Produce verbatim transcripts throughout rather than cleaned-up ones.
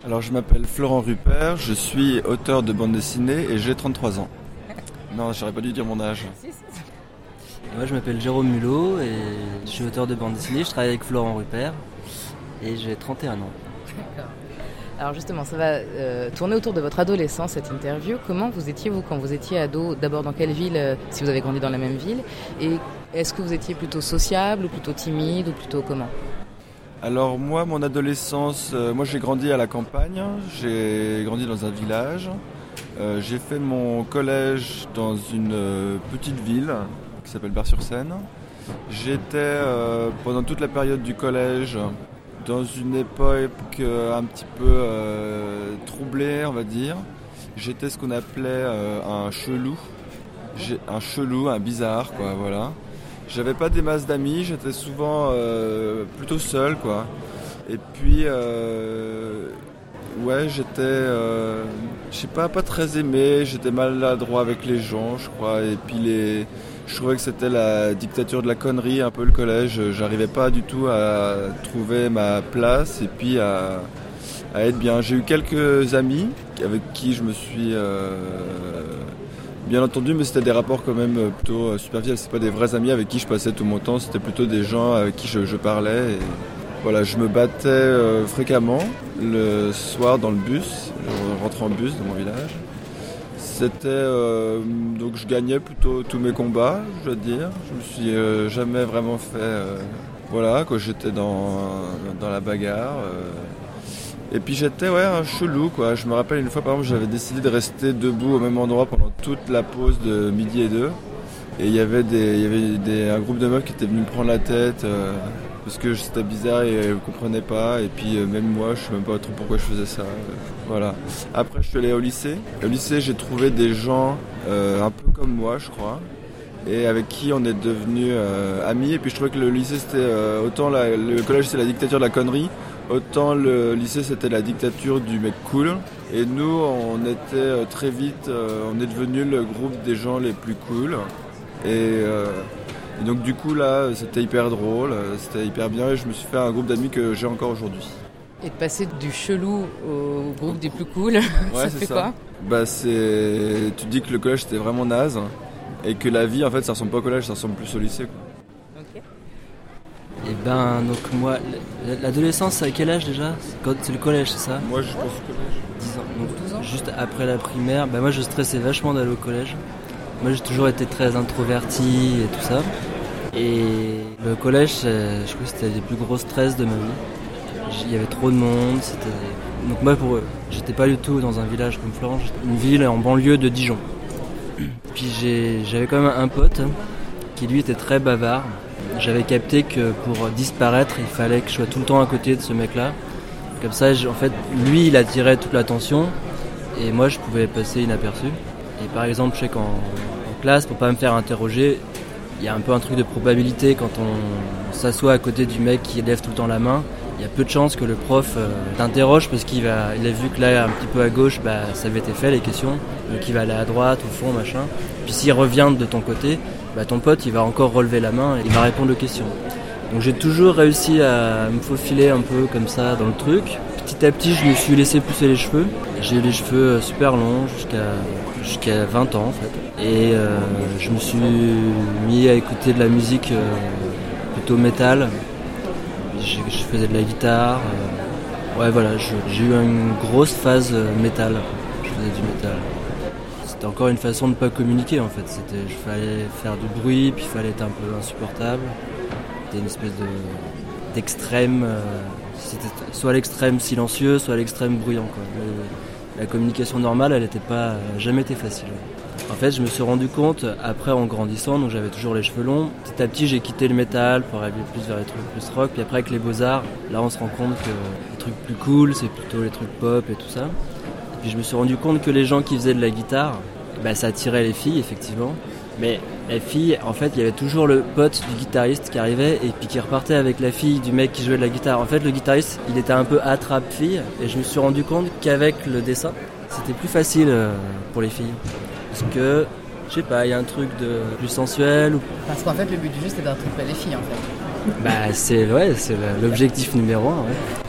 Alors je m'appelle Florent Rupert, je suis auteur de bande dessinée et j'ai trente-trois ans. Non, j'aurais pas dû dire mon âge. Et moi je m'appelle Jérôme Mulot et je suis auteur de bande dessinée, je travaille avec Florent Rupert et j'ai trente et un ans. D'accord. Alors justement, ça va euh, tourner autour de votre adolescence, cette interview. Comment vous étiez, vous, quand vous étiez ado? D'abord, dans quelle ville, euh, si vous avez grandi dans la même ville? Et est-ce que vous étiez plutôt sociable ou plutôt timide ou plutôt comment? Alors moi, mon adolescence, euh, moi j'ai grandi à la campagne, j'ai grandi dans un village. Euh, j'ai fait mon collège dans une euh, petite ville qui s'appelle Bar-sur-Seine. J'étais euh, pendant toute la période du collège dans une époque euh, un petit peu euh, troublée, on va dire. J'étais ce qu'on appelait euh, un chelou, J'ai, un chelou, un bizarre, quoi, voilà. J'avais pas des masses d'amis, j'étais souvent euh, plutôt seul, quoi. Et puis, euh, ouais, j'étais, euh, je sais pas, pas très aimé, j'étais maladroit avec les gens, je crois. Et puis les, je trouvais que c'était la dictature de la connerie, un peu le collège. J'arrivais pas du tout à trouver ma place et puis à, à être bien. J'ai eu quelques amis avec qui je me suis euh, bien entendu, mais c'était des rapports quand même plutôt superficiels. C'est pas des vrais amis avec qui je passais tout mon temps, c'était plutôt des gens avec qui je, je parlais. Et voilà, je me battais euh, fréquemment le soir dans le bus, je rentrais en bus dans mon village. C'était euh, donc je gagnais plutôt tous mes combats, je dois dire. Je me suis euh, jamais vraiment fait, euh, voilà, quoi. J'étais dans dans la bagarre. Euh, Et puis j'étais ouais un chelou, quoi. Je me rappelle une fois par exemple j'avais décidé de rester debout au même endroit pendant toute la pause de midi et deux. Et il y avait des il y avait des, un groupe de meufs qui étaient venus me prendre la tête euh, parce que c'était bizarre et elles ne comprenaient pas. Et puis euh, même moi je sais même pas trop pourquoi je faisais ça. Euh, voilà. Après je suis allé au lycée. Au lycée j'ai trouvé des gens euh, un peu comme moi je crois. Et avec qui on est devenus euh, amis. Et puis je trouvais que le lycée c'était euh, autant la, le collège c'était la dictature de la connerie. Autant le lycée c'était la dictature du mec cool. Et nous on était très vite, euh, on est devenu le groupe des gens les plus cool. Et, euh, et donc du coup là c'était hyper drôle, c'était hyper bien et je me suis fait un groupe d'amis que j'ai encore aujourd'hui. Et de passer du chelou au groupe des plus cool, ouais, ça fait ça. Quoi? Bah c'est, tu te dis que le collège c'était vraiment naze et que la vie en fait ça ressemble pas au collège, ça ressemble plus au lycée, quoi. Et ben donc moi, l'adolescence c'est à quel âge déjà? C'est le collège, c'est ça? Moi je pense au collège. dix ans. Donc douze ans. Juste après la primaire, ben moi je stressais vachement d'aller au collège. Moi j'ai toujours été très introverti et tout ça. Et le collège, je crois que c'était les plus gros stress de ma vie. Il y avait trop de monde, c'était... Donc moi pour eux, j'étais pas du tout dans un village comme Florent, une ville en banlieue de Dijon. Puis j'ai, j'avais quand même un pote qui lui était très bavard. J'avais capté que pour disparaître, il fallait que je sois tout le temps à côté de ce mec-là. Comme ça, en fait, lui, il attirait toute l'attention et moi, je pouvais passer inaperçu. Et par exemple, je sais qu'en en classe, pour pas me faire interroger, il y a un peu un truc de probabilité quand on s'assoit à côté du mec qui lève tout le temps la main. Il y a peu de chances que le prof euh, t'interroge parce qu'il va, il a vu que là, un petit peu à gauche, bah, ça avait été fait les questions. Donc il va aller à droite, au fond, machin. Puis s'il revient de ton côté, bah, ton pote il va encore relever la main et il va répondre aux questions. Donc j'ai toujours réussi à me faufiler un peu comme ça dans le truc. Petit à petit je me suis laissé pousser les cheveux. J'ai eu les cheveux super longs jusqu'à, jusqu'à vingt ans en fait. Et euh, je me suis mis à écouter de la musique euh, plutôt métal. Je, je faisais de la guitare. Euh, ouais voilà, je, j'ai eu une grosse phase euh, métal. Je faisais du métal. C'était encore une façon de ne pas communiquer en fait. C'était, il fallait faire du bruit, puis il fallait être un peu insupportable. C'était une espèce de, d'extrême. Euh, c'était soit l'extrême silencieux, soit l'extrême bruyant, quoi. Mais la communication normale, elle n'était pas, jamais été facile. En fait, je me suis rendu compte, après en grandissant, donc j'avais toujours les cheveux longs. Petit à petit, j'ai quitté le métal pour aller plus vers les trucs plus rock. Puis après, avec les beaux-arts, là on se rend compte que les trucs plus cool, c'est plutôt les trucs pop et tout ça. Puis je me suis rendu compte que les gens qui faisaient de la guitare, bah, ça attirait les filles, effectivement. Mais les filles, en fait, il y avait toujours le pote du guitariste qui arrivait et puis qui repartait avec la fille du mec qui jouait de la guitare. En fait, le guitariste, il était un peu attrape-fille. Et je me suis rendu compte qu'avec le dessin, c'était plus facile pour les filles. Parce que, je sais pas, il y a un truc de plus sensuel. Ou... Parce qu'en fait, le but du jeu, c'était d'attraper les filles, en fait. Bah, c'est, ouais, c'est l'objectif numéro un, ouais.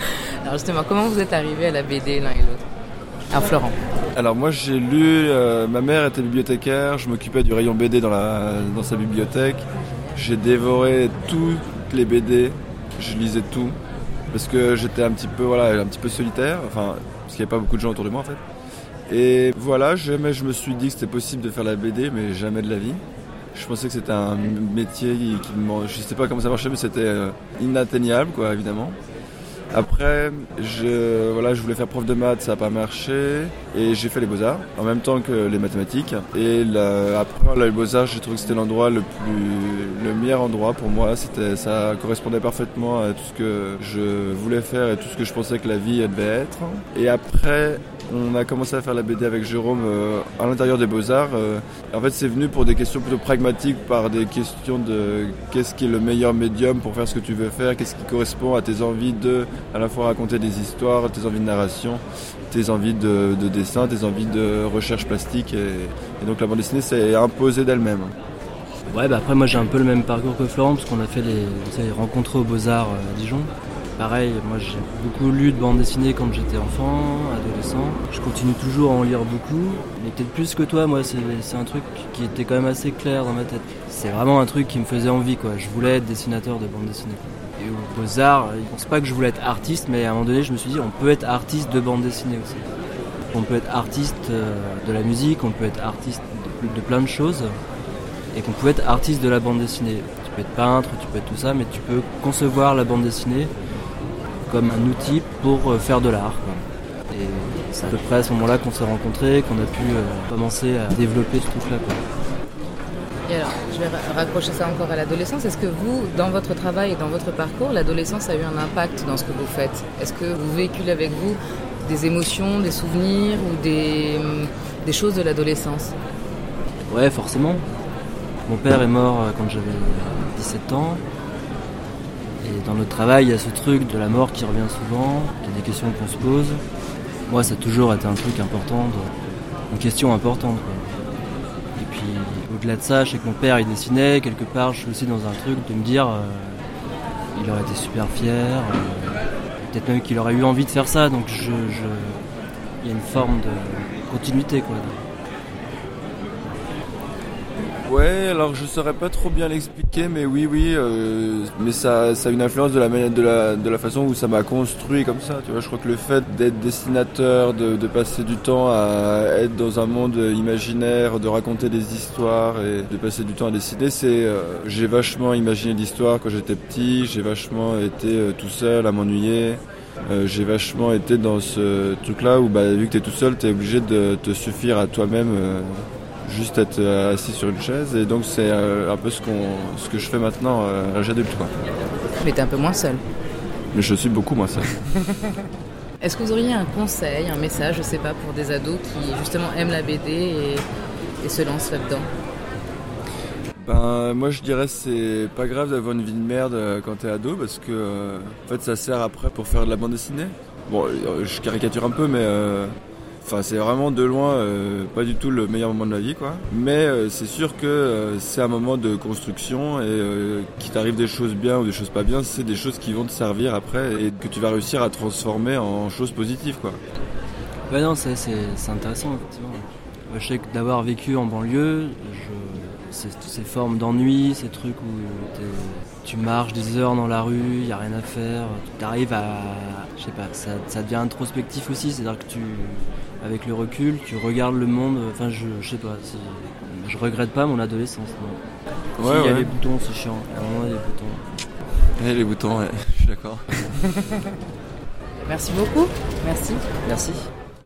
Alors justement, comment vous êtes arrivés à la B D l'un et l'autre? Alors Florent. Alors moi j'ai lu, euh, ma mère était bibliothécaire, je m'occupais du rayon B D dans, la, dans sa bibliothèque. J'ai dévoré toutes les B D, je lisais tout, parce que j'étais un petit peu, voilà, un petit peu solitaire, enfin, parce qu'il n'y avait pas beaucoup de gens autour de moi en fait. Et voilà, jamais je me suis dit que c'était possible de faire la B D, mais jamais de la vie. Je pensais que c'était un métier qui, je ne sais pas comment ça marchait, mais c'était euh, inatteignable, quoi, évidemment. Après, je, voilà, je voulais faire prof de maths, ça n'a pas marché, et j'ai fait les beaux-arts, en même temps que les mathématiques. Et là, après, là, les beaux-arts, j'ai trouvé que c'était l'endroit le plus, le meilleur endroit pour moi. C'était, ça correspondait parfaitement à tout ce que je voulais faire et tout ce que je pensais que la vie devait être. Et après, on a commencé à faire la B D avec Jérôme euh, à l'intérieur des Beaux-Arts. Euh, en fait, c'est venu pour des questions plutôt pragmatiques, par des questions de qu'est-ce qui est le meilleur médium pour faire ce que tu veux faire, qu'est-ce qui correspond à tes envies de, à la fois raconter des histoires, tes envies de narration, tes envies de, de dessin, tes envies de recherche plastique. Et, et donc la bande dessinée s'est imposée d'elle-même. Ouais, bah après moi j'ai un peu le même parcours que Florent, parce qu'on a fait les, les rencontres aux Beaux-Arts à Dijon. Pareil, moi j'ai beaucoup lu de bande dessinée quand j'étais enfant, adolescent. Je continue toujours à en lire beaucoup, mais peut-être plus que toi, moi c'est, c'est un truc qui était quand même assez clair dans ma tête. C'est vraiment un truc qui me faisait envie, quoi. Je voulais être dessinateur de bande dessinée. Et aux Beaux-Arts, je pense pas que je voulais être artiste, mais à un moment donné je me suis dit on peut être artiste de bande dessinée aussi. On peut être artiste de la musique, on peut être artiste de, de plein de choses, et qu'on peut être artiste de la bande dessinée. Tu peux être peintre, tu peux être tout ça, mais tu peux concevoir la bande dessinée comme un outil pour faire de l'art, quoi. Et c'est à peu près à ce moment-là qu'on s'est rencontrés, qu'on a pu euh, commencer à développer ce truc-là, quoi. Et alors, je vais raccrocher ça encore à l'adolescence. Est-ce que vous, dans votre travail et dans votre parcours, l'adolescence a eu un impact dans ce que vous faites? Est-ce que vous véhiculez avec vous des émotions, des souvenirs ou des, des choses de l'adolescence? Ouais, forcément. Mon père est mort quand j'avais dix-sept ans. Et dans notre travail, il y a ce truc de la mort qui revient souvent, il y a des questions qu'on se pose. Moi, ça a toujours été un truc important, de... une question importante, quoi. Et puis, au-delà de ça, je sais que mon père, il dessinait. Quelque part, je suis aussi dans un truc de me dire, euh, il aurait été super fier. Euh, peut-être même qu'il aurait eu envie de faire ça. Donc, je, je... il y a une forme de continuité, quoi. Ouais, alors je saurais pas trop bien l'expliquer, mais oui, oui, euh, mais ça, ça a une influence de la manière, de la, de la façon où ça m'a construit comme ça. Tu vois, je crois que le fait d'être dessinateur, de, de passer du temps à être dans un monde imaginaire, de raconter des histoires et de passer du temps à dessiner, c'est, euh, j'ai vachement imaginé l'histoire quand j'étais petit, j'ai vachement été euh, tout seul à m'ennuyer. Euh, j'ai vachement été dans ce truc-là où, bah, vu que t'es tout seul, t'es obligé de te suffire à toi-même. Euh, juste être assis sur une chaise, et donc c'est un peu ce, qu'on, ce que je fais maintenant à l'âge adulte, quoi. Mais t'es un peu moins seul. Mais je suis beaucoup moins seul. Est-ce que vous auriez un conseil, un message, je sais pas, pour des ados qui justement aiment la B D et, et se lancent là-dedans? Ben moi je dirais que c'est pas grave d'avoir une vie de merde quand t'es ado, parce que euh, en fait ça sert après pour faire de la bande dessinée. Bon, je caricature un peu, mais euh, Enfin, c'est vraiment de loin euh, pas du tout le meilleur moment de la vie, quoi. Mais euh, c'est sûr que euh, c'est un moment de construction, et euh, qu'il t'arrive des choses bien ou des choses pas bien, c'est des choses qui vont te servir après et que tu vas réussir à transformer en choses positives, quoi. Ouais, non, c'est, c'est, c'est intéressant, effectivement. Moi, je sais que d'avoir vécu en banlieue, je, c'est, ces formes d'ennui, ces trucs où tu marches des heures dans la rue, il n'y a rien à faire, tu arrives à, je sais pas, ça, ça devient introspectif aussi, c'est-à-dire que tu, avec le recul, tu regardes le monde, enfin je, je sais pas, c'est, je regrette pas mon adolescence. Non. Ouais, si, il y a ouais. les boutons, c'est chiant, à un moment il y a les boutons. Ouais, les boutons, ouais, je suis d'accord. Merci beaucoup. Merci. Merci.